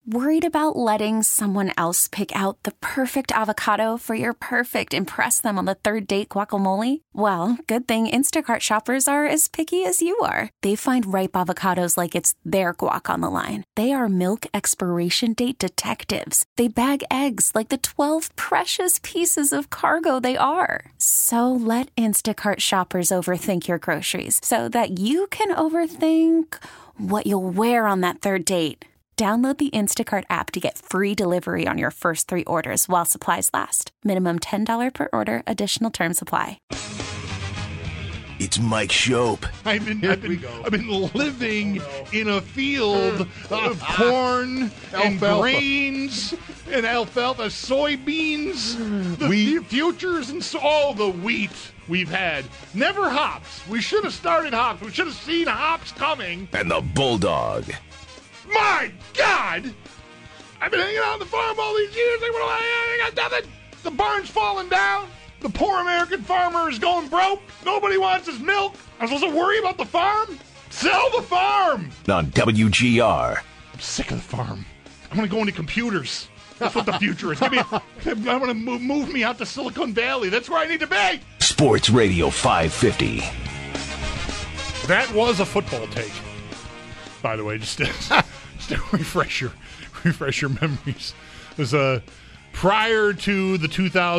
Worried about letting someone else pick out the perfect avocado for your perfect impress them on the third date guacamole? Well, good thing Instacart shoppers are as picky as you are. They find ripe avocados like it's their guac on the line. They are milk expiration date detectives. They bag eggs like the 12 precious pieces of cargo they are. So let Instacart shoppers overthink your groceries so that you can overthink what you'll wear on that third date. Download the Instacart app to get free delivery on your first 3 orders while supplies last. Minimum $10 per order. Additional terms apply. It's Mike Shope. I've been living in a field of corn and grains and alfalfa, soybeans, the futures, and all the wheat we've had. Never hops. We should have started hops. We should have seen hops coming. And the Bulldog. My God! I've been hanging out on the farm all these years. I got nothing. The barn's falling down. The poor American farmer is going broke. Nobody wants his milk. I'm supposed to worry about the farm? Sell the farm! On WGR. I'm sick of the farm. I'm going to go into computers. That's what the future is. I want to move me out to Silicon Valley. That's where I need to be. Sports Radio 550. That was a football take, by the way. Just to refresh your memories. It was prior to the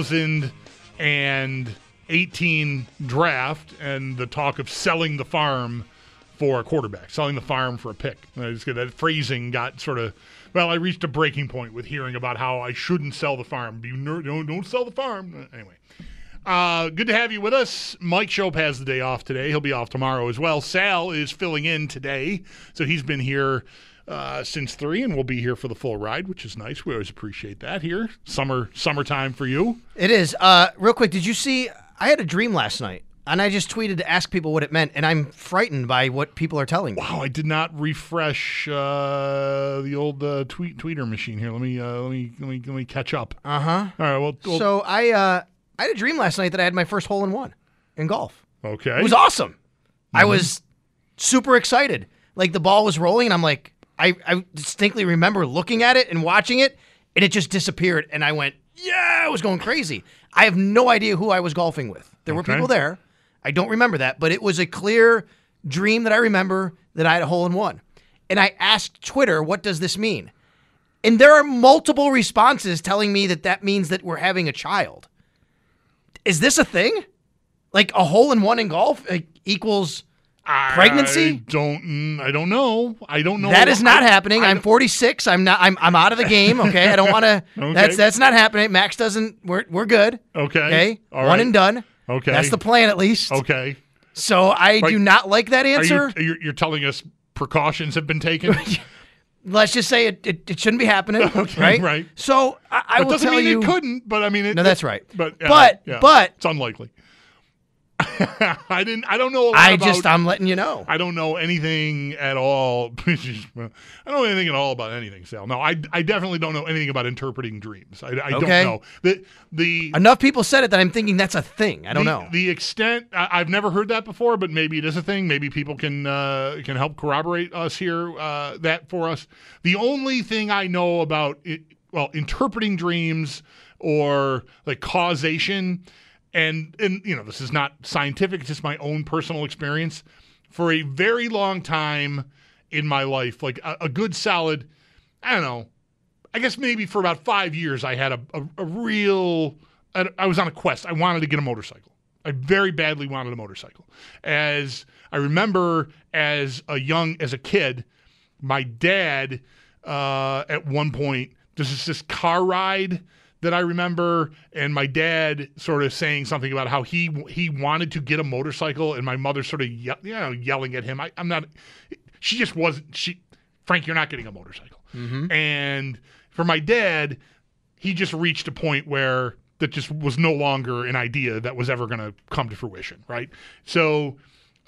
2018 draft and the talk of selling the farm for a quarterback, selling the farm for a pick. And I just get that phrasing got sort of, well, I reached a breaking point with hearing about how I shouldn't sell the farm. Don't sell the farm. Anyway. Good to have you with us. Mike Shope has the day off today. He'll be off tomorrow as well. Sal is filling in today, so he's been here since 3 and will be here for the full ride, which is nice. We always appreciate that here. Summertime for you. It is. Real quick, did you see? I had a dream last night, and I just tweeted to ask people what it meant, and I'm frightened by what people are telling me. Wow, I did not refresh the old tweeter machine here. Let me catch up. Uh huh. All right. Well, so I had a dream last night that I had my first hole-in-one in golf. Okay. It was awesome. Mm-hmm. I was super excited. Like, the ball was rolling, and I'm like, I distinctly remember looking at it and watching it, and it just disappeared, and I went, yeah, I was going crazy. I have no idea who I was golfing with. There were people there. I don't remember that, but it was a clear dream that I remember that I had a hole-in-one. And I asked Twitter, what does this mean? And there are multiple responses telling me that means that we're having a child. Is this a thing? Like, a hole-in-one in golf equals pregnancy? I don't know. That is not happening. I'm 46. I'm out of the game. Okay, I don't want to. Okay. That's not happening. Max doesn't. We're good. Okay. All right. One and done. Okay. That's the plan, at least. Okay. So I do not like that answer. You're telling us precautions have been taken? Let's just say it shouldn't be happening. Okay. Right. So I will tell you. It couldn't, but I mean. No, that's right. But it's unlikely. I don't know a lot I'm letting you know. I don't know anything at all. I don't know anything at all about anything, Sal. No, I definitely don't know anything about interpreting dreams. I don't know. Enough people said it that I'm thinking that's a thing. I don't know. The extent, I've never heard that before, but maybe it is a thing. Maybe people can help corroborate us here, that for us. The only thing I know about interpreting dreams or like causation, and this is not scientific, it's just my own personal experience. For a very long time in my life, like a good solid, I don't know, I guess maybe for about 5 years, I had a real, I was on a quest. I wanted to get a motorcycle. I very badly wanted a motorcycle. As I remember as a kid, my dad, at one point, this car ride that I remember, and my dad sort of saying something about how he wanted to get a motorcycle, and my mother sort of yelling at him. She just wasn't. Frank, you're not getting a motorcycle. Mm-hmm. And for my dad, he just reached a point where that just was no longer an idea that was ever going to come to fruition, right? So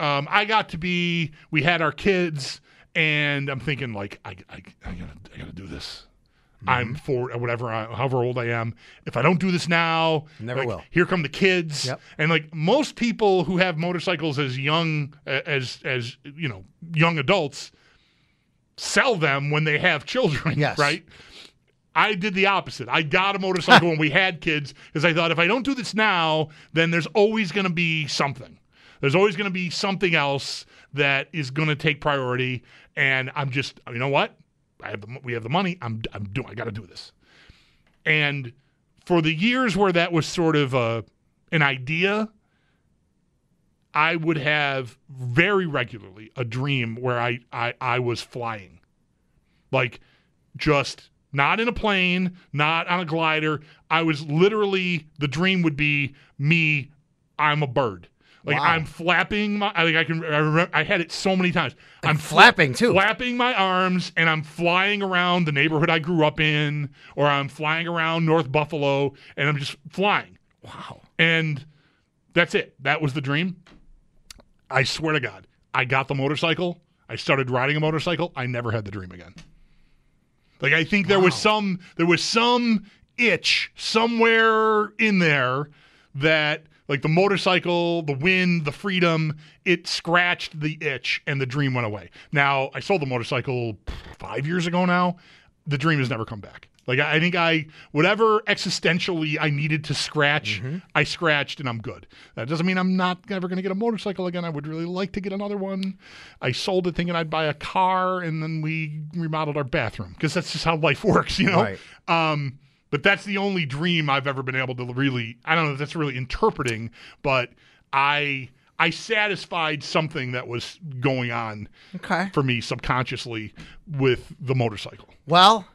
we had our kids, and I'm thinking like, I gotta do this. Mm-hmm. I'm however old I am. If I don't do this now, never will. Here come the kids. Yep. And like most people who have motorcycles as young as young adults, sell them when they have children, Yes. right? I did the opposite. I got a motorcycle when we had kids because I thought if I don't do this now, then there's always going to be something. There's always going to be something else that is going to take priority, and I'm just, you know what? We have the money. I got to do this. And for the years where that was sort of an idea, I would have very regularly a dream where I was flying. Like, just not in a plane, not on a glider. I was literally, the dream would be me, I'm a bird. Like, wow. I'm flapping my, I had it so many times. I'm flapping too. Flapping my arms, and I'm flying around the neighborhood I grew up in, or I'm flying around North Buffalo, and I'm just flying. Wow. And that's it. That was the dream. I swear to God, I got the motorcycle. I started riding a motorcycle. I never had the dream again. Like, I think there was some itch somewhere in there that, like, the motorcycle, the wind, the freedom, it scratched the itch and the dream went away. Now, I sold the motorcycle 5 years ago now. The dream has never come back. Like, I think whatever existentially I needed to scratch, I scratched and I'm good. That doesn't mean I'm not ever going to get a motorcycle again. I would really like to get another one. I sold it thinking I'd buy a car, and then we remodeled our bathroom because that's just how life works, you know? Right. But that's the only dream I've ever been able to really, I don't know if that's really interpreting, but I satisfied something that was going on for me subconsciously with the motorcycle. Well,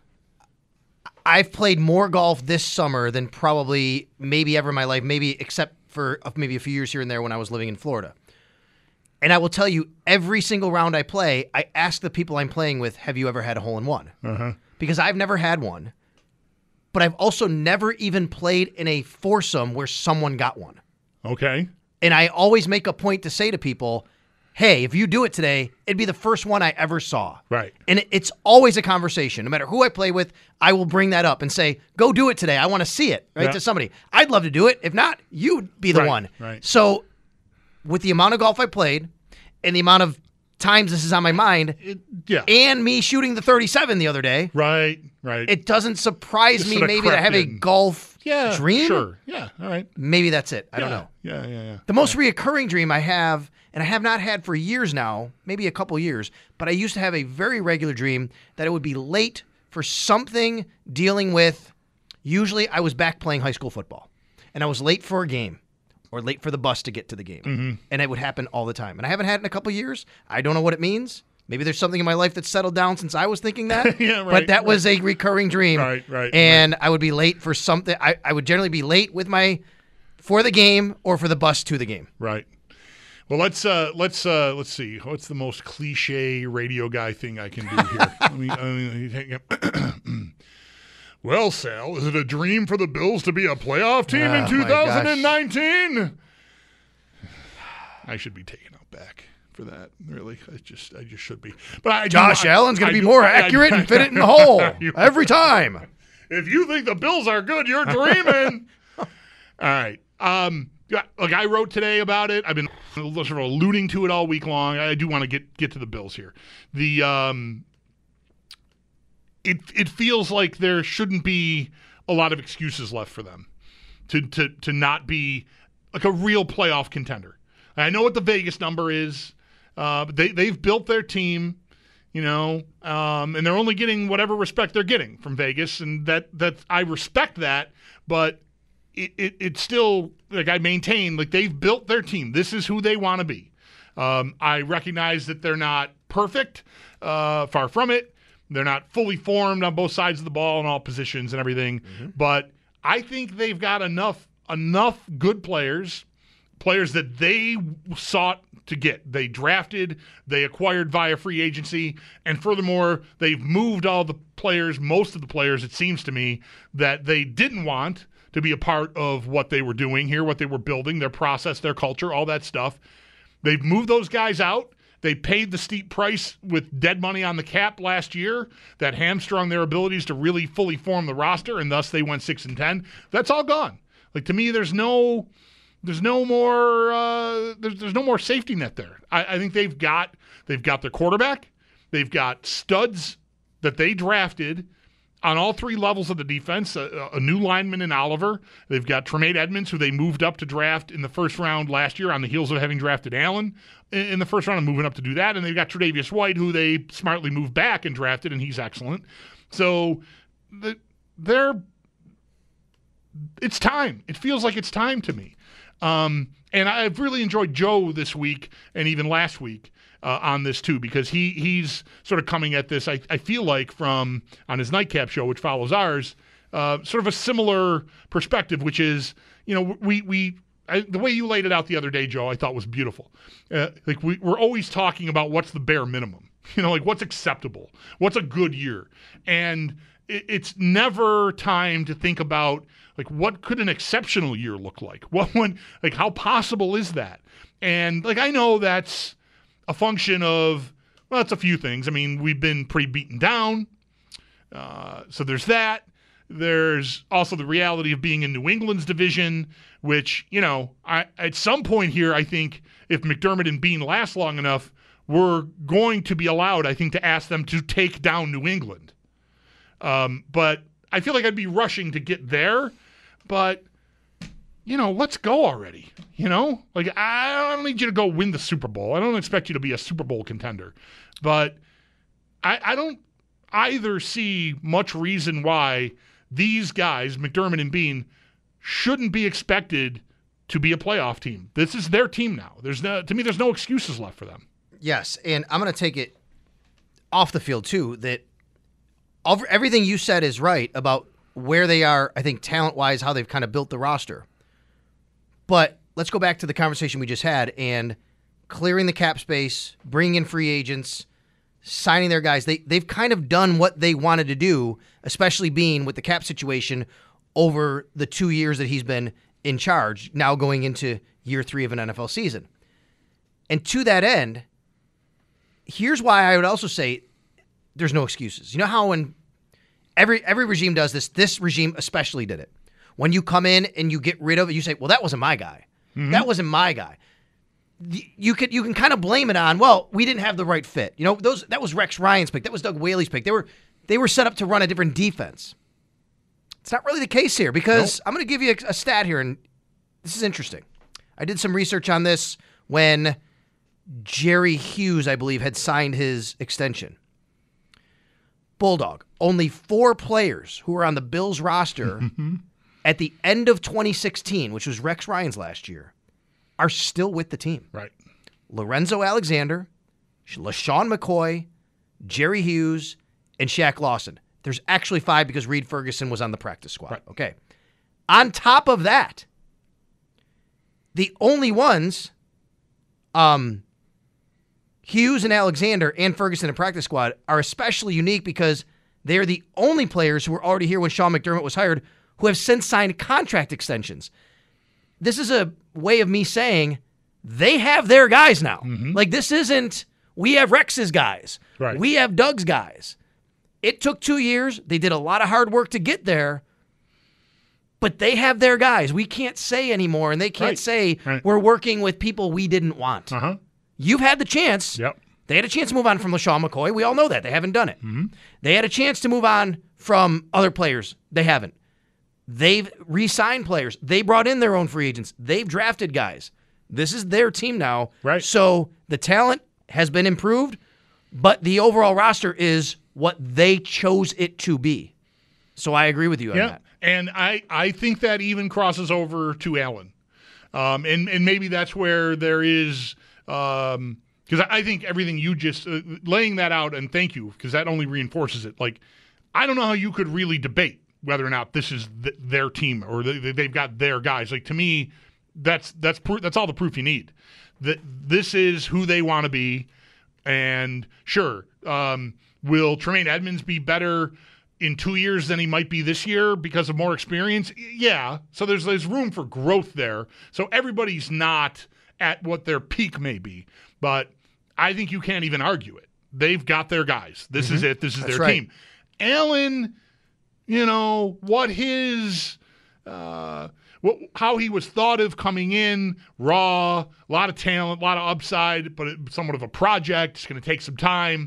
I've played more golf this summer than probably maybe ever in my life, maybe except for maybe a few years here and there when I was living in Florida. And I will tell you, every single round I play, I ask the people I'm playing with, have you ever had a hole-in-one? Because I've never had one. But I've also never even played in a foursome where someone got one. Okay. And I always make a point to say to people, hey, if you do it today, it'd be the first one I ever saw. Right. And it's always a conversation. No matter who I play with, I will bring that up and say, go do it today. I want to see it, right, to somebody. I'd love to do it. If not, you'd be the one. Right. So with the amount of golf I played and the amount of times this is on my mind, and me shooting the 37 the other day, right, it doesn't surprise Just me sort of maybe to have a crept in. golf dream. Sure. Yeah. All right. Maybe that's it. I don't know. Yeah. The most reoccurring dream I have, and I have not had for years now, maybe a couple years, but I used to have a very regular dream that it would be late for something dealing with, usually I was back playing high school football, and I was late for a game or late for the bus to get to the game. And it would happen all the time. And I haven't had it in a couple years. I don't know what it means. Maybe there's something in my life that's settled down since I was thinking that. But that was a recurring dream. Right. And I would be late for something. I would generally be late with for the game or for the bus to the game. Right. Well, let's see. What's the most cliche radio guy thing I can do here? Well, Sal, is it a dream for the Bills to be a playoff team in 2019? I should be taken out back for that. Really, I just should be. But Josh Allen's going to be more accurate and fit it in the hole every time. If you think the Bills are good, you're dreaming. All right. Like I wrote today about it. I've been sort of alluding to it all week long. I do want to get to the Bills here. It feels like there shouldn't be a lot of excuses left for them to not be like a real playoff contender. I know what the Vegas number is, but they've built their team, and they're only getting whatever respect they're getting from Vegas, and that I respect that, but it's still, like, I maintain, like, they've built their team. This is who they want to be. I recognize that they're not perfect, far from it. They're not fully formed on both sides of the ball in all positions and everything. But I think they've got enough good players that they sought to get. They drafted, they acquired via free agency, and furthermore, they've moved all the players, most of the players, it seems to me, that they didn't want to be a part of what they were doing here, what they were building, their process, their culture, all that stuff. They've moved those guys out. They paid the steep price with dead money on the cap last year that hamstrung their abilities to really fully form the roster, and thus they went 6-10. That's all gone. Like, to me, there's no more safety net there. I think they've got their quarterback. They've got studs that they drafted on all three levels of the defense, a new lineman in Oliver. They've got Tremaine Edmonds, who they moved up to draft in the first round last year on the heels of having drafted Allen in the first round and moving up to do that. And they've got Tre'Davious White, who they smartly moved back and drafted, and he's excellent. So it's time. It feels like it's time to me. And I've really enjoyed Joe this week and even last week on this too, because he's sort of coming at this, I feel like, from on his Nightcap show, which follows ours, sort of a similar perspective, which is, the way you laid it out the other day, Joe, I thought was beautiful. Like we're always talking about what's the bare minimum, like what's acceptable, what's a good year. And it's never time to think about like what could an exceptional year look like? How possible is that? And like I know that's a function of, well, it's a few things. I mean, we've been pretty beaten down. So there's that. There's also the reality of being in New England's division, which, at some point here, I think if McDermott and Bean last long enough, we're going to be allowed, I think, to ask them to take down New England. But I feel like I'd be rushing to get there. But, let's go already. Like I don't need you to go win the Super Bowl. I don't expect you to be a Super Bowl contender. But I don't either see much reason why these guys, McDermott and Bean, shouldn't be expected to be a playoff team. This is their team now. To me, there's no excuses left for them. Yes, and I'm going to take it off the field, too, that everything you said is right about where they are, I think, talent-wise, how they've kind of built the roster. But let's go back to the conversation we just had and clearing the cap space, bringing in free agents, signing their guys. They've kind of done what they wanted to do, especially being with the cap situation over the 2 years that he's been in charge, now going into year 3 of an NFL season. And to that end, here's why I would also say there's no excuses. You know how when every regime does this regime especially did it. When you come in and you get rid of it, you say, well, that wasn't my guy. Mm-hmm. That wasn't my guy. You can kind of blame it on, well, we didn't have the right fit. That was Rex Ryan's pick. That was Doug Whaley's pick. They were set up to run a different defense. It's not really the case here because I'm going to give you a stat here, and this is interesting. I did some research on this when Jerry Hughes, I believe, had signed his extension. Bulldog, only 4 players who were on the Bills roster at the end of 2016, which was Rex Ryan's last year, are still with the team. Right. Lorenzo Alexander, LaShawn McCoy, Jerry Hughes, and Shaq Lawson. There's actually 5 because Reed Ferguson was on the practice squad. Right. Okay. On top of that, the only ones, Hughes and Alexander and Ferguson in practice squad, are especially unique because they're the only players who were already here when Sean McDermott was hired who have since signed contract extensions. This is a way of me saying they have their guys now. Mm-hmm. Like, this isn't, we have Rex's guys. Right. We have Doug's guys. It took 2 years. They did a lot of hard work to get there. But they have their guys. We can't say anymore, and they can't say we're working with people we didn't want. Uh-huh. You've had the chance. Yep. They had a chance to move on from LaShawn McCoy. We all know that. They haven't done it. Mm-hmm. They had a chance to move on from other players. They haven't. They've re-signed players. They brought in their own free agents. They've drafted guys. This is their team now. Right. So the talent has been improved, but the overall roster is what they chose it to be. So I agree with you on that. And I think that even crosses over to Allen. And maybe that's where there is because I think everything you just laying that out, and thank you, because that only reinforces it. Like, I don't know how you could really debate whether or not this is their team or they've got their guys. Like, to me, that's all the proof you need. That this is who they want to be. And sure, will Tremaine Edmonds be better in 2 years than he might be this year because of more experience? Yeah. So there's room for growth there. So everybody's not at what their peak may be. But I think you can't even argue it. They've got their guys. This is it. This is their team. Allen, what his how he was thought of coming in, raw, a lot of talent, a lot of upside, but somewhat of a project. It's going to take some time.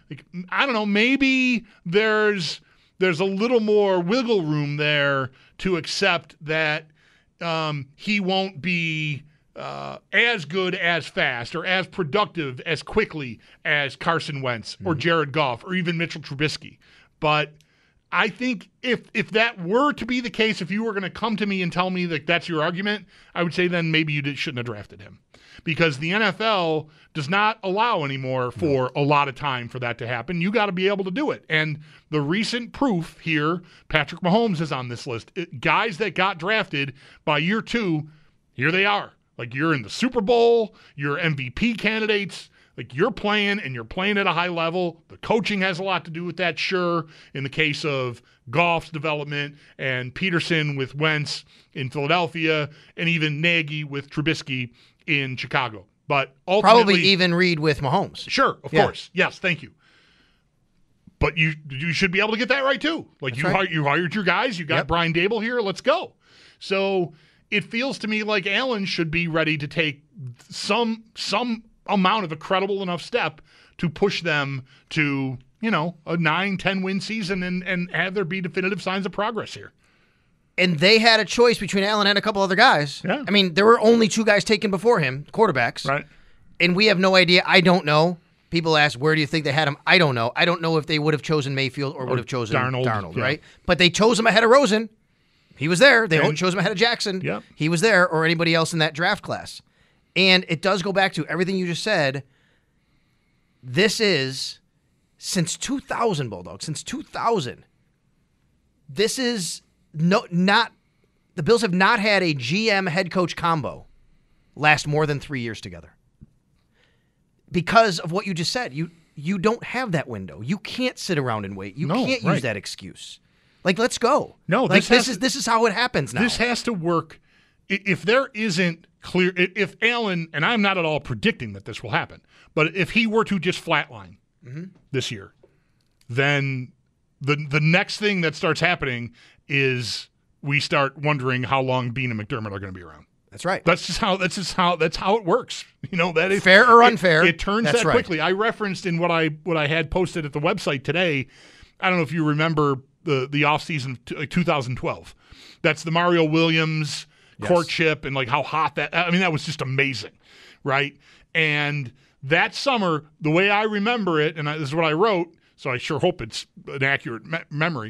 Like, I don't know, maybe there's a little more wiggle room there to accept that he won't be as good as fast or as productive as quickly as Carson Wentz or Jared Goff or even Mitchell Trubisky. But I think if that were to be the case, if you were going to come to me and tell me that that's your argument, I would say then maybe you shouldn't have drafted him. Because the NFL does not allow anymore for a lot of time for that to happen. You got to be able to do it. And the recent proof here, Patrick Mahomes is on this list. Guys that got drafted by year 2, here they are. Like, you're in the Super Bowl, you're MVP candidates, like, you're playing and you're playing at a high level. The coaching has a lot to do with that, sure, in the case of Goff's development and Peterson with Wentz in Philadelphia and even Nagy with Trubisky in Chicago. But ultimately, probably even Reed with Mahomes. Sure, of course. Yes, thank you. But you should be able to get that right too. Like, you hired your guys, you got Brian Daboll here, let's go. So it feels to me like Allen should be ready to take some amount of a credible enough step to push them to, a 9-10 win season and have there be definitive signs of progress here. And they had a choice between Allen and a couple other guys. Yeah. I mean, there were only 2 guys taken before him, quarterbacks. Right. And we have no idea. I don't know. People ask, where do you think they had him? I don't know. I don't know if they would have chosen Mayfield or would have chosen Darnold, right? But they chose him ahead of Rosen. He was there. They chose him ahead of Jackson. Yep. He was there, or anybody else in that draft class. And it does go back to everything you just said. This is, since 2000, Bulldog, since 2000, this is not the Bills have not had a GM head coach combo last more than 3 years together. Because of what you just said. You don't have that window. You can't sit around and wait. You can't use that excuse. Like, let's go. No, like, this is how it happens now. This has to work. If there isn't clear, if Allen, and I'm not at all predicting that this will happen, but if he were to just flatline this year, then the next thing that starts happening is we start wondering how long Bean and McDermott are going to be around. That's right. That's how it works. That is fair or unfair. It turns that quickly. I referenced in what I had posted at the website today. I don't know if you remember the offseason of 2012. That's the Mario Williams courtship and like how hot that. I mean, that was just amazing, right? And that summer, the way I remember it, and this is what I wrote, so I sure hope it's an accurate memory.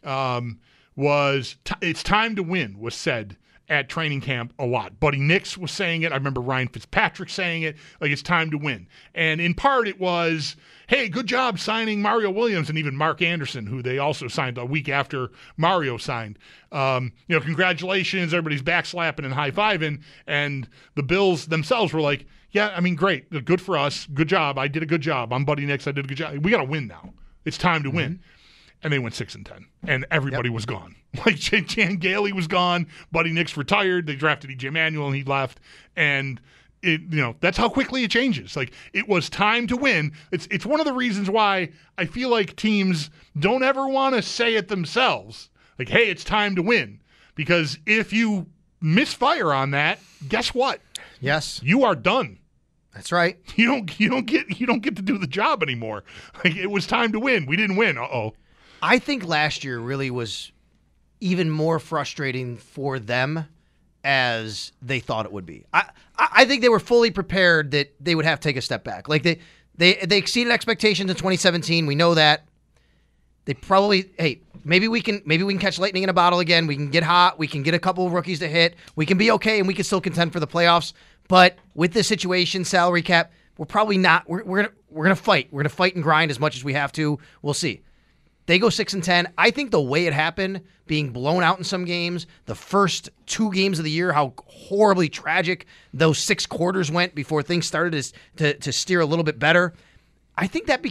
It's time to win was said at training camp a lot. Buddy Nix was saying it. I remember Ryan Fitzpatrick saying it. Like, it's time to win. And in part it was, hey, good job signing Mario Williams and even Mark Anderson, who they also signed a week after Mario signed. Congratulations. Everybody's backslapping and high-fiving. And the Bills themselves were like, yeah, I mean, great. Good for us. Good job. I did a good job. I'm Buddy Nix. I did a good job. We got to win now. It's time to win. And they went 6-10, and everybody was gone. Like, Chan Gailey was gone. Buddy Nix retired. They drafted E.J. Manuel, and he left. And that's how quickly it changes. Like, it was time to win. It's one of the reasons why I feel like teams don't ever want to say it themselves. Like, hey, it's time to win, because if you misfire on that, guess what? Yes, you are done. That's right. You don't get to do the job anymore. Like, it was time to win. We didn't win. Uh-oh. I think last year really was even more frustrating for them as they thought it would be. I think they were fully prepared that they would have to take a step back. Like, they exceeded expectations in 2017. We know that. They probably, hey, maybe we can catch lightning in a bottle again. We can get hot. We can get a couple of rookies to hit. We can be okay, and we can still contend for the playoffs. But with this situation, salary cap, we're probably not. We're gonna fight. We're gonna fight and grind as much as we have to. We'll see. They go 6-10. I think the way it happened, being blown out in some games, the first 2 games of the year, how horribly tragic those 6 quarters went before things started to steer a little bit better. I think that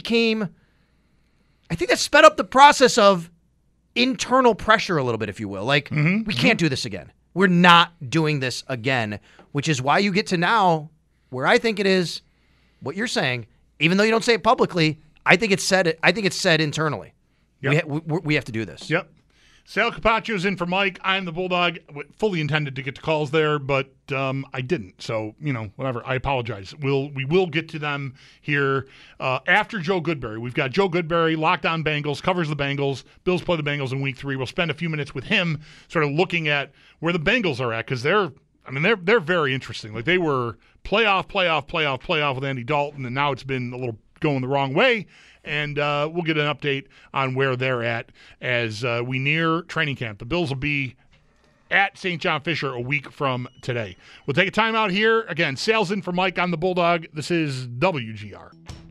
sped up the process of internal pressure a little bit, if you will. Like, we can't do this again. We're not doing this again, which is why you get to now where I think it is what you're saying, even though you don't say it publicly. I think it's said internally. Yep. We have to do this. Yep. Sal Capacio's in for Mike. I'm the Bulldog. Fully intended to get to calls there, but I didn't. So, whatever. I apologize. We will get to them here after Joe Goodberry. We've got Joe Goodberry, Locked On Bengals, covers the Bengals. Bills play the Bengals in Week 3. We'll spend a few minutes with him sort of looking at where the Bengals are at because they're very interesting. Like they were playoff with Andy Dalton, and now it's been a little going the wrong way. And we'll get an update on where they're at as we near training camp. The Bills will be at St. John Fisher a week from today. We'll take a time out here. Again, Sal's in for Mike on the Bulldog. This is WGR.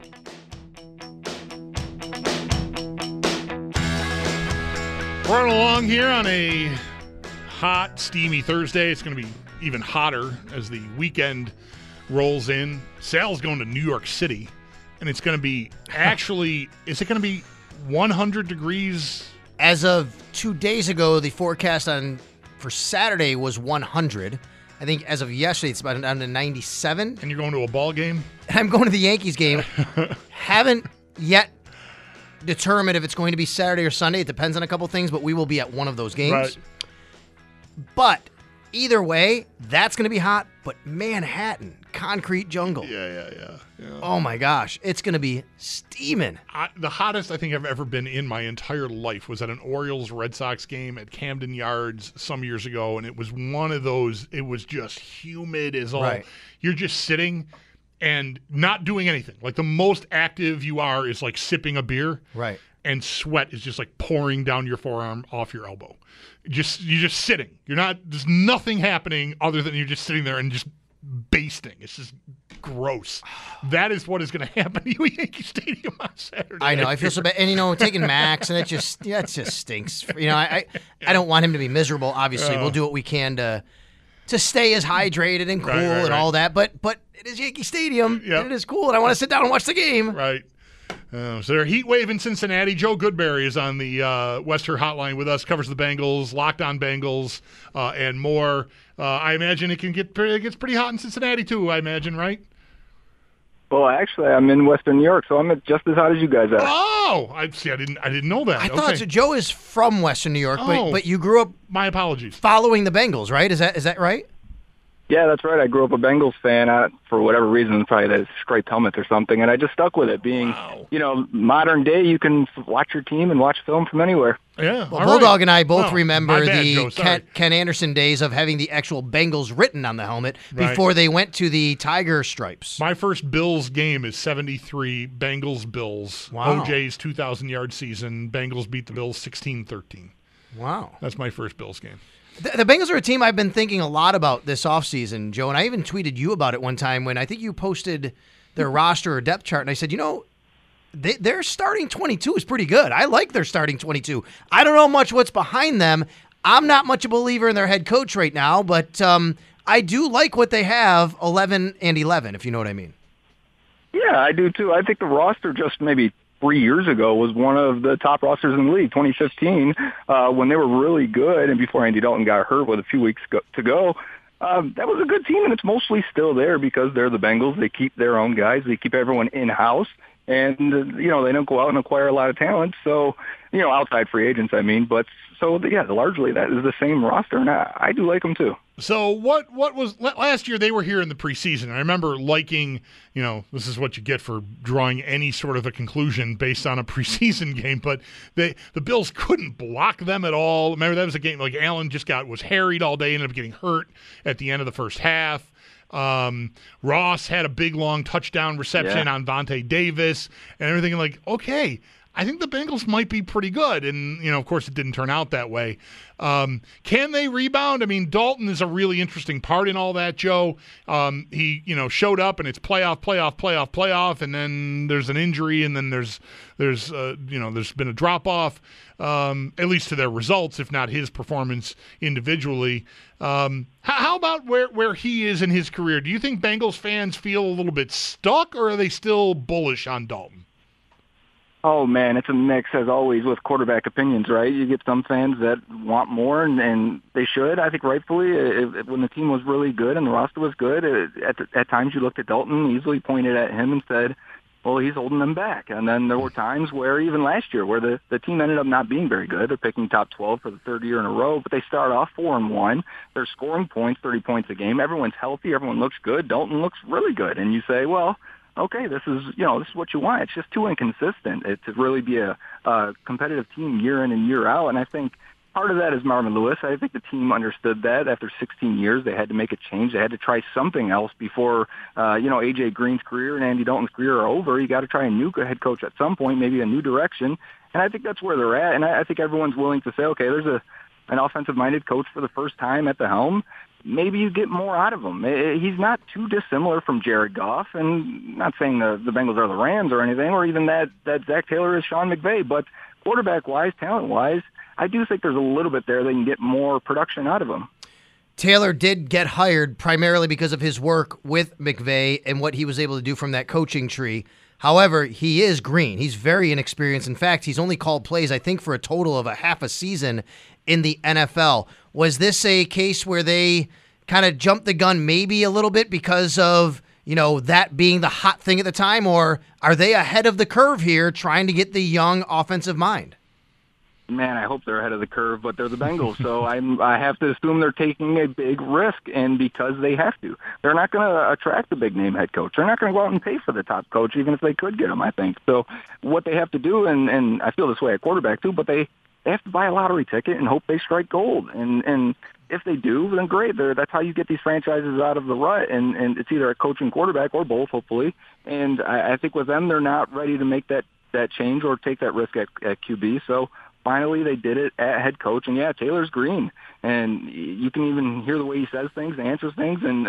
Running along here on a hot, steamy Thursday. It's going to be even hotter as the weekend rolls in. Sal's going to New York City. And it's going to be is it going to be 100 degrees? As of 2 days ago, the forecast for Saturday was 100. I think as of yesterday, it's about down to 97. And you're going to a ball game? I'm going to the Yankees game. Haven't yet determined if it's going to be Saturday or Sunday. It depends on a couple things, but we will be at one of those games. Right. But either way, that's going to be hot. But Manhattan, concrete jungle. Yeah. Oh, my gosh. It's going to be steaming. The hottest I think I've ever been in my entire life was at an Orioles-Red Sox game at Camden Yards some years ago, and it was one of those, it was just humid as all. Right. You're just sitting and not doing anything. Like the most active you are is like sipping a beer. Right. And sweat is just like pouring down your forearm off your elbow. You're just sitting. There's nothing happening other than you're just sitting there and just basting. It's just gross. That is what is going to happen to you at Yankee Stadium on Saturday. I know. I feel so bad. And, taking Max, and it just stinks. I don't want him to be miserable, obviously. We'll do what we can to stay as hydrated and cool and all that. But it is Yankee Stadium, and it is cool, and I want to sit down and watch the game. Right. So they're heat wave in Cincinnati. Joe Goodberry is on the Western Hotline with us, covers the Bengals, Locked On Bengals, and more. I imagine it gets pretty hot in Cincinnati too, I imagine, right? Well, actually, I'm in Western New York, so I'm just as hot as you guys are. Oh, I didn't know that. I thought so. Joe is from Western New York, but you grew up. My apologies. Following the Bengals, right? Is that right? Yeah, that's right. I grew up a Bengals fan. For whatever reason, probably the striped helmet or something, and I just stuck with it. Being, modern day, you can watch your team and watch film from anywhere. Yeah. Well, Bulldog and I both remember Joe, Ken Anderson days of having the actual Bengals written on the helmet before they went to the Tiger stripes. My first Bills game is 73, Bengals-Bills. Wow. OJ's 2,000-yard season. Bengals beat the Bills 16-13. Wow. That's my first Bills game. The Bengals are a team I've been thinking a lot about this offseason, Joe, and I even tweeted you about it one time when I think you posted their roster or depth chart, and I said, their starting 22 is pretty good. I like their starting 22. I don't know much what's behind them. I'm not much a believer in their head coach right now, but I do like what they have, 11 and 11, if you know what I mean. Yeah, I do too. I think the roster just maybe 3 years ago was one of the top rosters in the league, 2015, when they were really good, and before Andy Dalton got hurt with a few weeks to go. That was a good team, and it's mostly still there because they're the Bengals. They keep their own guys. They keep everyone in-house, and, they don't go out and acquire a lot of talent. So, outside free agents, I mean. But, largely that is the same roster, and I do like them too. So what was last year? They were here in the preseason. I remember liking, this is what you get for drawing any sort of a conclusion based on a preseason game. But the Bills couldn't block them at all. Remember that was a game like Allen was harried all day, ended up getting hurt at the end of the first half. Ross had a big long touchdown reception on Vontae Davis and everything. Like, okay, I think the Bengals might be pretty good. And, of course, it didn't turn out that way. Can they rebound? I mean, Dalton is a really interesting part in all that, Joe. He, showed up and it's playoff, and then there's an injury, and then there's been a drop-off, at least to their results, if not his performance individually. How about where he is in his career? Do you think Bengals fans feel a little bit stuck, or are they still bullish on Dalton? Oh, man, it's a mix, as always, with quarterback opinions, right? You get some fans that want more, and they should, I think, rightfully. When the team was really good and the roster was good, at times you looked at Dalton, easily pointed at him and said, well, he's holding them back. And then there were times where, even last year, where the team ended up not being very good. They're picking top 12 for the third year in a row, but they start off 4-1. They're scoring points, 30 points a game. Everyone's healthy. Everyone looks good. Dalton looks really good. And you say, well, okay, this is what you want. It's just too inconsistent to really be a competitive team year in and year out. And I think part of that is Marvin Lewis. I think the team understood that after 16 years, they had to make a change. They had to try something else before, A.J. Green's career and Andy Dalton's career are over. You got to try a new head coach at some point, maybe a new direction. And I think that's where they're at. And I think everyone's willing to say, okay, there's an offensive-minded coach for the first time at the helm. Maybe you get more out of him. He's not too dissimilar from Jared Goff, and not saying the Bengals are the Rams or anything, or even that Zach Taylor is Sean McVay, but quarterback-wise, talent-wise, I do think there's a little bit there they can get more production out of him. Taylor did get hired primarily because of his work with McVay and what he was able to do from that coaching tree. However, he is green. He's very inexperienced. In fact, he's only called plays, I think, for a total of a half a season in the NFL. Was this a case where they kind of jumped the gun maybe a little bit because of, that being the hot thing at the time, or are they ahead of the curve here trying to get the young offensive mind? Man, I hope they're ahead of the curve, but they're the Bengals, so I have to assume they're taking a big risk, and because they have to. They're not going to attract a big-name head coach. They're not going to go out and pay for the top coach, even if they could get him, I think. So what they have to do, and I feel this way at quarterback too, but they have to buy a lottery ticket and hope they strike gold. And if they do, then great. That's how you get these franchises out of the rut, and it's either a coach and quarterback or both, hopefully. And I think with them, they're not ready to make that change or take that risk at QB, so finally they did it at head coach, and yeah, Taylor's green, and you can even hear the way he says things, answers things, and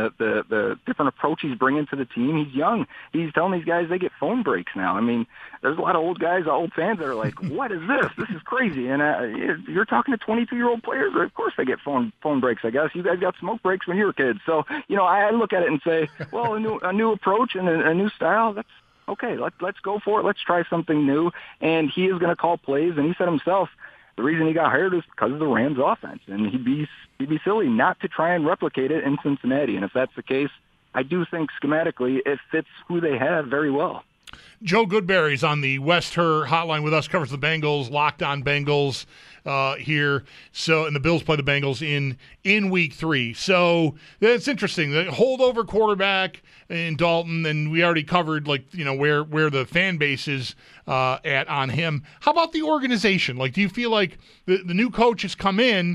the different approach he's bringing to the team. He's young. He's telling these guys they get phone breaks now. I mean, there's a lot of old guys, old fans that are like, what is this? This is crazy. And you're talking to 22-year-old players. Of course they get phone breaks, I guess. You guys got smoke breaks when you were kids. So, I look at it and say, well, a new approach and a new style, that's okay, let's go for it. Let's try something new. And he is going to call plays. And he said himself, the reason he got hired is because of the Rams offense. And he'd be silly not to try and replicate it in Cincinnati. And if that's the case, I do think schematically it fits who they have very well. Joe Goodberry's on the West Her hotline with us, covers the Bengals, Locked On Bengals here. So, and the Bills play the Bengals in Week 3. So it's interesting. The holdover quarterback in Dalton, and we already covered where the fan base is at on him. How about the organization? Do you feel like the new coach has come in,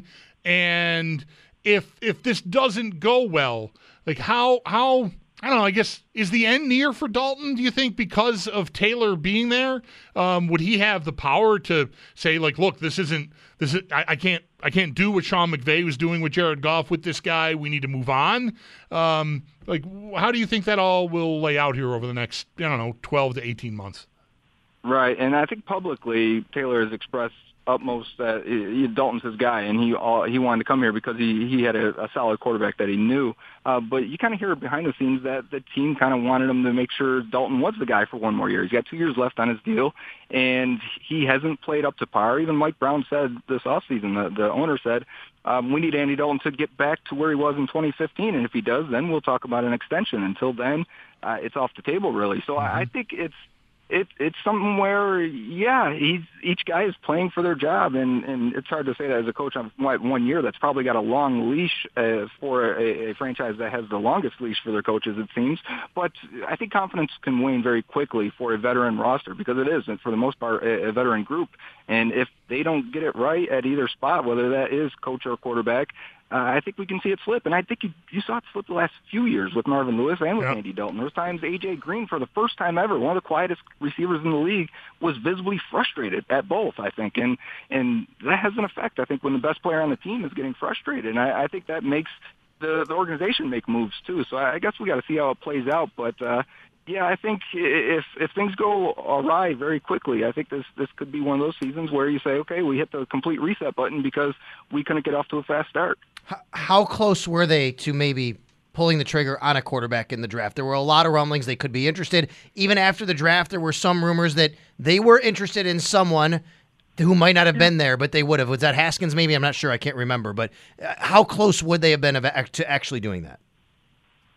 and if this doesn't go well, how I don't know, I guess, is the end near for Dalton, do you think, because of Taylor being there? Would he have the power to say, look, I can't do what Sean McVay was doing with Jared Goff with this guy. We need to move on. How do you think that all will lay out here over the next, 12 to 18 months? Right, and I think publicly Taylor has expressed utmost that Dalton's his guy, and he wanted to come here because he had a solid quarterback that he knew. But you kind of hear behind the scenes that the team kind of wanted him to make sure Dalton was the guy for one more year. He's got 2 years left on his deal, and he hasn't played up to par. Even Mike Brown said this offseason, the owner said, we need Andy Dalton to get back to where he was in 2015, and if he does, then we'll talk about an extension. Until then, it's off the table, really. So I think it's something where, each guy is playing for their job, and it's hard to say that as a coach on 1 year. That's probably got a long leash for a franchise that has the longest leash for their coaches, it seems. But I think confidence can wane very quickly for a veteran roster, because it is, and for the most part, a veteran group. And if they don't get it right at either spot, whether that is coach or quarterback, I think we can see it slip. And I think you saw it slip the last few years with Marvin Lewis and with Andy Dalton. There was times A.J. Green, for the first time ever, one of the quietest receivers in the league, was visibly frustrated at both, I think. And that has an effect, I think, when the best player on the team is getting frustrated. And I think that makes the organization make moves, too. So I guess we got to see how it plays out. But, I think if things go awry very quickly, I think this could be one of those seasons where you say, okay, we hit the complete reset button because we couldn't get off to a fast start. How close were they to maybe pulling the trigger on a quarterback in the draft? There were a lot of rumblings they could be interested. Even after the draft, there were some rumors that they were interested in someone who might not have been there, but they would have. Was that Haskins maybe? I'm not sure. I can't remember. But how close would they have been to actually doing that?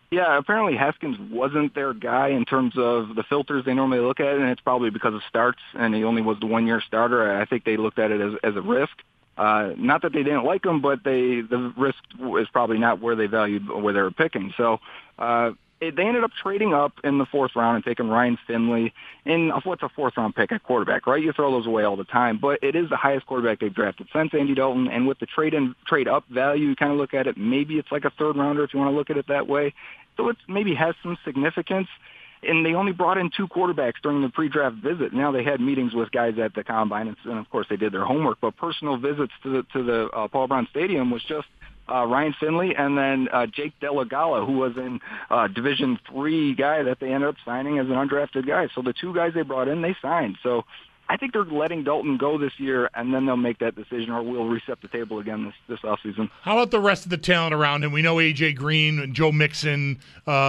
Yeah, apparently Haskins wasn't their guy in terms of the filters they normally look at, and it's probably because of starts, and he only was the one-year starter. I think they looked at it as a risk. Not that they didn't like him, but the risk is probably not where they valued where they were picking. So they ended up trading up in the fourth round and taking Ryan Finley. And what's a fourth-round pick at quarterback, right? You throw those away all the time. But it is the highest quarterback they've drafted since Andy Dalton. And with the trade-up value, you kind of look at it, maybe it's like a third-rounder if you want to look at it that way. So it maybe has some significance. And they only brought in 2 quarterbacks during the pre-draft visit. Now they had meetings with guys at the Combine, and of course they did their homework. But personal visits to the Paul Brown Stadium was just Ryan Finley and then Jake Delagala, who was in Division III guy that they ended up signing as an undrafted guy. So the 2 guys they brought in, they signed. So I think they're letting Dalton go this year, and then they'll make that decision, or we'll reset the table again this offseason. How about the rest of the talent around him? We know A.J. Green and Joe Mixon,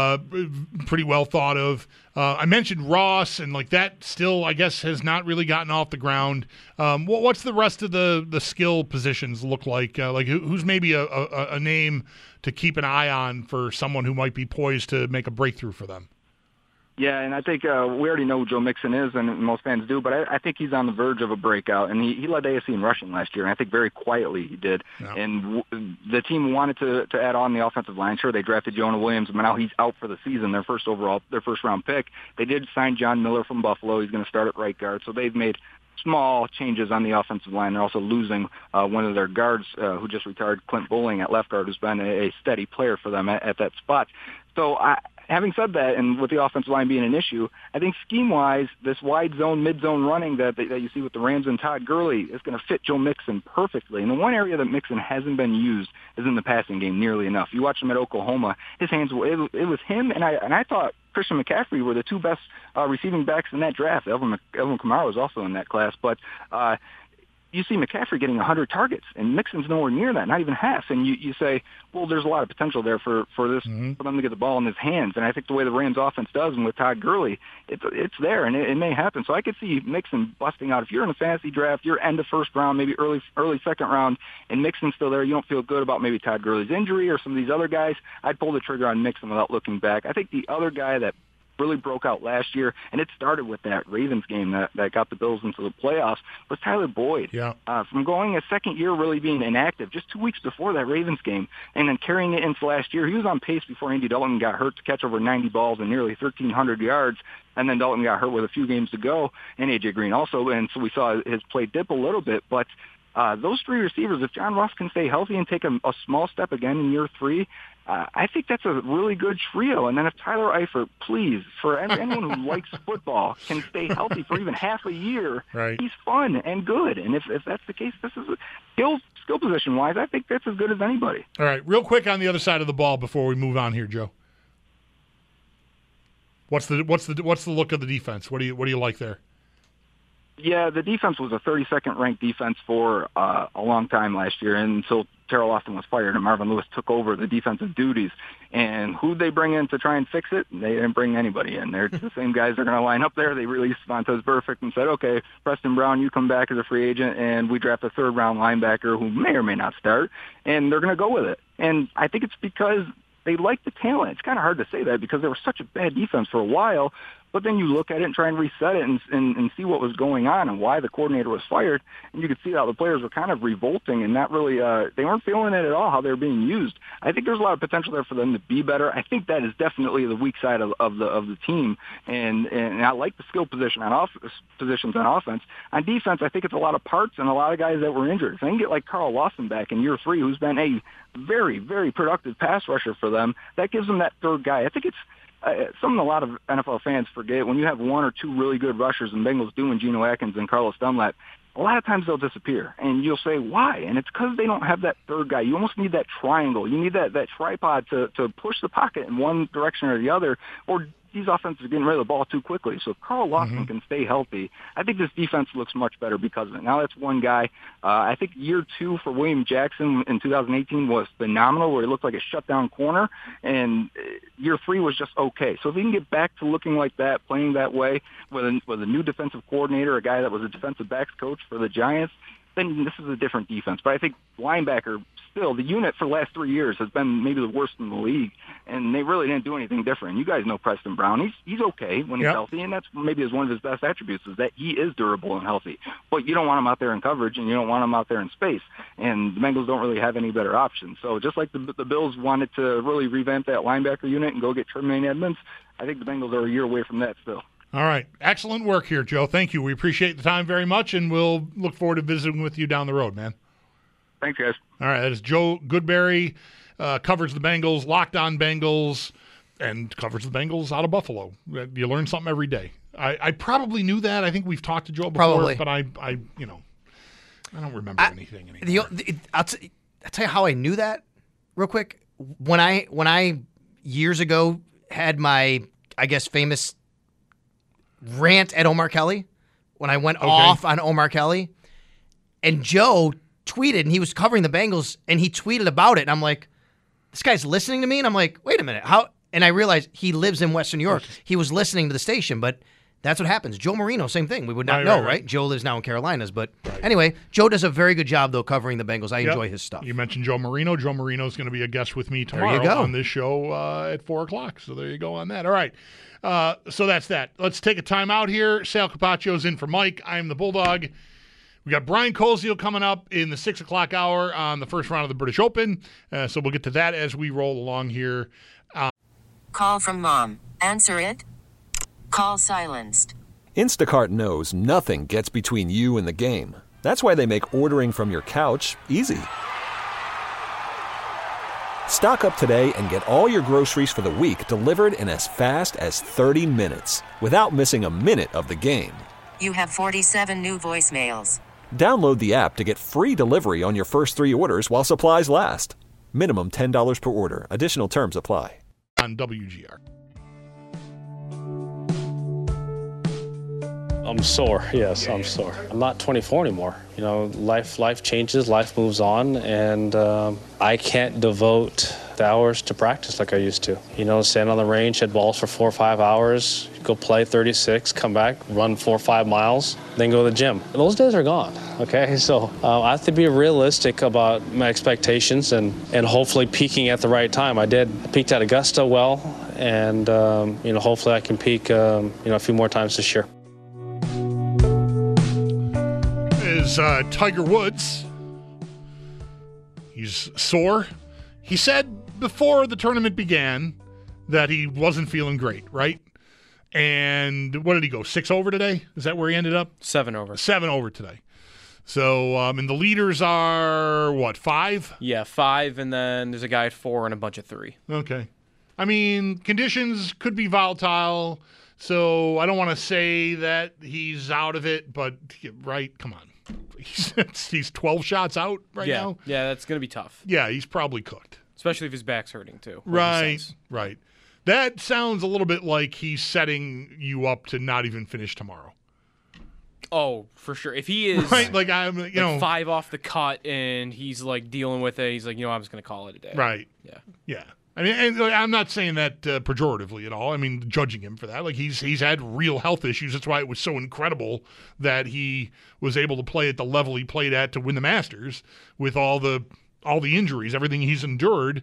pretty well thought of. I mentioned Ross, and like that still, I guess, has not really gotten off the ground. What's the rest of the skill positions look like? Who's maybe a name to keep an eye on for someone who might be poised to make a breakthrough for them? Yeah, and I think we already know who Joe Mixon is, and most fans do, but I think he's on the verge of a breakout. And he led AFC in rushing last year, and I think very quietly he did. Yeah. And the team wanted to add on the offensive line. Sure, they drafted Jonah Williams, but now he's out for the season, their first-round pick. They did sign John Miller from Buffalo. He's going to start at right guard. So they've made small changes on the offensive line. They're also losing one of their guards who just retired, Clint Bowling at left guard, who's been a steady player for them at that spot. So having said that, and with the offensive line being an issue, I think scheme-wise, this wide zone, mid-zone running that you see with the Rams and Todd Gurley is going to fit Joe Mixon perfectly. And the one area that Mixon hasn't been used is in the passing game nearly enough. You watch him at Oklahoma, his hands, it was him, and I thought Christian McCaffrey were the 2 best receiving backs in that draft. Elvin Kamara was also in that class, but you see McCaffrey getting 100 targets, and Mixon's nowhere near that, not even half. And you say, well, there's a lot of potential there for them to get the ball in his hands. And I think the way the Rams offense does, and with Todd Gurley, it's there, and it may happen. So I could see Mixon busting out. If you're in a fantasy draft, you're end of first round, maybe early second round, and Mixon's still there, you don't feel good about maybe Todd Gurley's injury or some of these other guys, I'd pull the trigger on Mixon without looking back. I think the other guy that really broke out last year, and it started with that Ravens game that got the Bills into the playoffs, was Tyler Boyd. Yeah. From going a second year really being inactive just 2 weeks before that Ravens game, and then carrying it into last year. He was on pace before Andy Dalton got hurt to catch over 90 balls and nearly 1,300 yards, and then Dalton got hurt with a few games to go, and A.J. Green also, and so we saw his play dip a little bit, but those 3 receivers, if John Ross can stay healthy and take a small step again in year 3, I think that's a really good trio. And then if Tyler Eifert, please, for anyone who likes football, can stay healthy for even half a year, right, he's fun and good. And if that's the case, this is skill position-wise, I think that's as good as anybody. All right, real quick on the other side of the ball before we move on here, Joe. What's the look of the defense? What do you like there? Yeah, the defense was a 32nd ranked defense for a long time last year, until Terrell Austin was fired and Marvin Lewis took over the defensive duties. And who'd they bring in to try and fix it? They didn't bring anybody in. They're the same guys that are going to line up there. They released Vontaze Burfict and said, okay, Preston Brown, you come back as a free agent, and we draft a third-round linebacker who may or may not start, and they're going to go with it. And I think it's because they like the talent. It's kind of hard to say that because they were such a bad defense for a while, but then you look at it and try and reset it and see what was going on and why the coordinator was fired, and you could see how the players were kind of revolting and not really they weren't feeling it at all, how they were being used. I think there's a lot of potential there for them to be better. I think that is definitely the weak side of the team, and I like the skill positions on offense. On defense, I think it's a lot of parts and a lot of guys that were injured. If they can get like Carl Lawson back in year 3, who's been a very, very productive pass rusher for them, that gives them that third guy. I think it's something a lot of NFL fans forget. When you have 1 or 2 really good rushers, and Bengals do, and Geno Atkins and Carlos Dunlap, a lot of times they'll disappear. And you'll say, why? And it's because they don't have that third guy. You almost need that triangle. You need that tripod to push the pocket in one direction or the other, or these offenses are getting rid of the ball too quickly. So if Carl Lawson can stay healthy, I think this defense looks much better because of it. Now that's one guy. I think year 2 for William Jackson in 2018 was phenomenal, where he looked like a shutdown corner, and year 3 was just okay. So if he can get back to looking like that, playing that way with a new defensive coordinator, a guy that was a defensive backs coach for the Giants, then this is a different defense. But I think linebacker, still, the unit for the last 3 years has been maybe the worst in the league, and they really didn't do anything different. You guys know Preston Brown. He's okay when he's healthy, and that's maybe one of his best attributes is that he is durable and healthy. But you don't want him out there in coverage, and you don't want him out there in space. And the Bengals don't really have any better options. So just like the Bills wanted to really revamp that linebacker unit and go get Tremaine Edmonds, I think the Bengals are a year away from that still. All right. Excellent work here, Joe. Thank you. We appreciate the time very much, and we'll look forward to visiting with you down the road, man. Thanks, guys. All right. That is Joe Goodberry, covers the Bengals, Locked On Bengals, and covers the Bengals out of Buffalo. You learn something every day. I probably knew that. I think we've talked to Joe before, but I don't remember anything anymore. I'll tell you how I knew that real quick. When I years ago had my, I guess, famous rant at Omar Kelly, when I went off on Omar Kelly, and Joe tweeted, and he was covering the Bengals, and he tweeted about it, and I'm like, this guy's listening to me? And I'm like, wait a minute, how? And I realized he lives in Western New York. He was listening to the station, but that's what happens. Joe Marino, same thing. We would not know, right? Joe lives now in Carolinas, but anyway, Joe does a very good job, though, covering the Bengals. I enjoy his stuff. You mentioned Joe Marino. Joe Marino's going to be a guest with me tomorrow on this show at 4 o'clock. So there you go on that. All right. So that's that. Let's take a time out here. Sal Capacio's in for Mike. I'm the Bulldog. We got Brian Koziel coming up in the 6 o'clock hour on the first round of the British Open. So we'll get to that as we roll along here. Call from mom. Answer it. Call silenced. Instacart knows nothing gets between you and the game. That's why they make ordering from your couch easy. Stock up today and get all your groceries for the week delivered in as fast as 30 minutes without missing a minute of the game. You have 47 new voicemails. Download the app to get free delivery on your first 3 orders while supplies last. Minimum $10 per order. Additional terms apply. On WGR. I'm sore. Yes, I'm sore. I'm not 24 anymore. You know, life changes, life moves on, and I can't devote the hours to practice like I used to. You know, stand on the range, hit balls for 4 or 5 hours, go play 36, come back, run 4 or 5 miles, then go to the gym. Those days are gone, okay? So I have to be realistic about my expectations and hopefully peaking at the right time. I peaked at Augusta well, and, hopefully I can peak, a few more times this year. Tiger Woods. He's sore. He said before the tournament began that he wasn't feeling great, right? And what did he go, 6 over today? Is that where he ended up? 7 over. 7 over today. So, and the leaders are, what, 5? Yeah, 5, and then there's a guy at 4 and a bunch of 3. Okay. I mean, conditions could be volatile, so I don't want to say that he's out of it, but, right, come on. He's 12 shots out now. Yeah, that's going to be tough. Yeah, he's probably cooked. Especially if his back's hurting, too. Right. That sounds a little bit like he's setting you up to not even finish tomorrow. Oh, for sure. If he is right, like I'm, you know, 5 off the cut and he's like dealing with it, he's like, I'm just going to call it a day. Right. Yeah. I mean, and I'm not saying that pejoratively at all. I mean, judging him for that. Like, he's had real health issues. That's why it was so incredible that he was able to play at the level he played at to win the Masters with all the injuries, everything he's endured.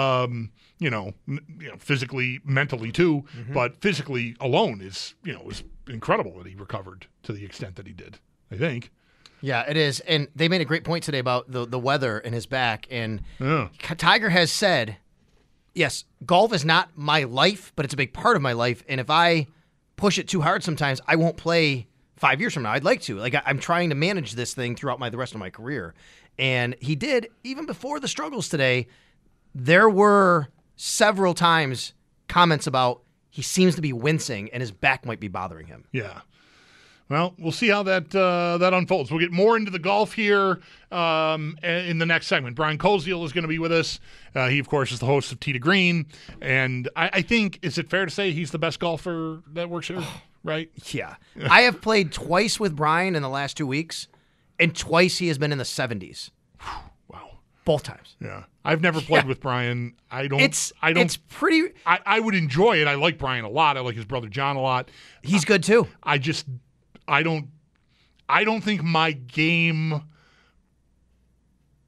Physically, mentally too, but physically alone is incredible that he recovered to the extent that he did, I think. Yeah, it is. And they made a great point today about the weather in his back. And Tiger has said, yes, golf is not my life, but it's a big part of my life. And if I push it too hard sometimes, I won't play 5 years from now. I'd like to. Like, I'm trying to manage this thing throughout the rest of my career. And he did, even before the struggles today, there were several times comments about he seems to be wincing and his back might be bothering him. Yeah. Well, we'll see how that unfolds. We'll get more into the golf here in the next segment. Brian Koziel is going to be with us. He, of course, is the host of Tee to Green. And I think, is it fair to say he's the best golfer that works here, right? Yeah. I have played twice with Brian in the last 2 weeks, and twice he has been in the 70s. Wow. Both times. Yeah. I've never played with Brian. It's pretty. I would enjoy it. I like Brian a lot. I like his brother John a lot. He's good, too. I don't think my game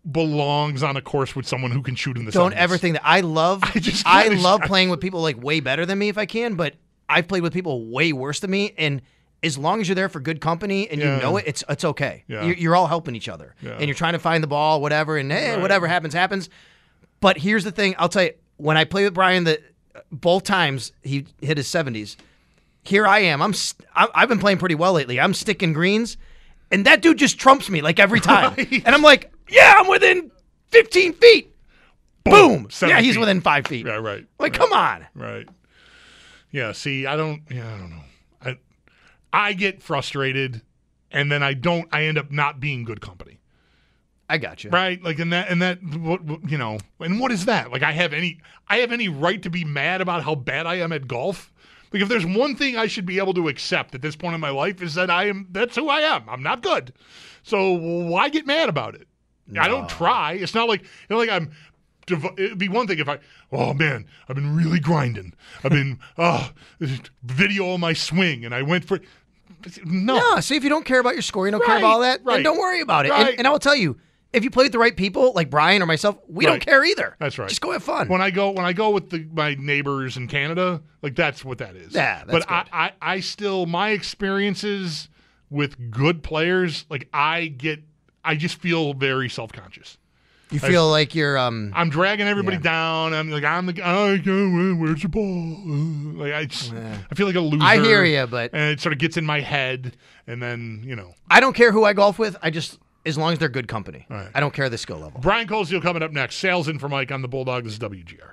belongs on a course with someone who can shoot in the Don't 70s. ever think that. I love playing with people like way better than me if I can, but I've played with people way worse than me, and as long as you're there for good company and you know it, it's okay. Yeah. You're all helping each other, and you're trying to find the ball, whatever, and whatever happens. But here's the thing: I'll tell you, when I played with Brian, both times he hit his 70s. Here I am. I've been playing pretty well lately. I'm sticking greens, and that dude just trumps me like every time. Right. And I'm like, yeah, I'm within 15 feet. Boom. Yeah, he's feet. within 5 feet. Yeah, right. Like, come on. Right. Yeah, see, I don't know. I get frustrated, and then I end up not being good company. I got you. Right? Like, and what is that? Like, I have any right to be mad about how bad I am at golf? Like, if there's one thing I should be able to accept at this point in my life is that that's who I am. I'm not good. So why get mad about it? No. I don't try. It's not like, it'd be one thing if I've been really grinding. I've been, video of my swing, and I went for, no. See, if you don't care about your score, you don't care about all that, then don't worry about it. Right. And I will tell you, if you play with the right people, like Brian or myself, we don't care either. That's right. Just go have fun. When I go with my neighbors in Canada, like that's what that is. Yeah, that's but good. I still, my experiences with good players, like I just feel very self-conscious. You feel like you're I'm dragging everybody down. I'm like, where's the ball? Like I feel like a loser. I hear you, but and it sort of gets in my head, and then I don't care who I golf with. As long as they're good company. All right. I don't care the skill level. Brian Koziel coming up next. Sales in for Mike on the Bulldog. This is WGR.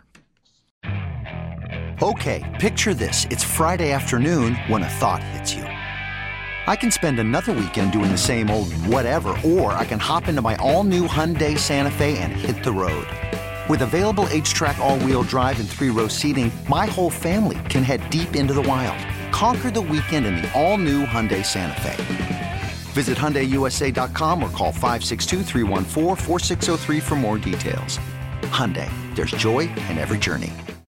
Okay, picture this. It's Friday afternoon when a thought hits you. I can spend another weekend doing the same old whatever, or I can hop into my all-new Hyundai Santa Fe and hit the road. With available H-Track all-wheel drive and 3-row seating, my whole family can head deep into the wild. Conquer the weekend in the all-new Hyundai Santa Fe. Visit HyundaiUSA.com or call 562-314-4603 for more details. Hyundai, there's joy in every journey.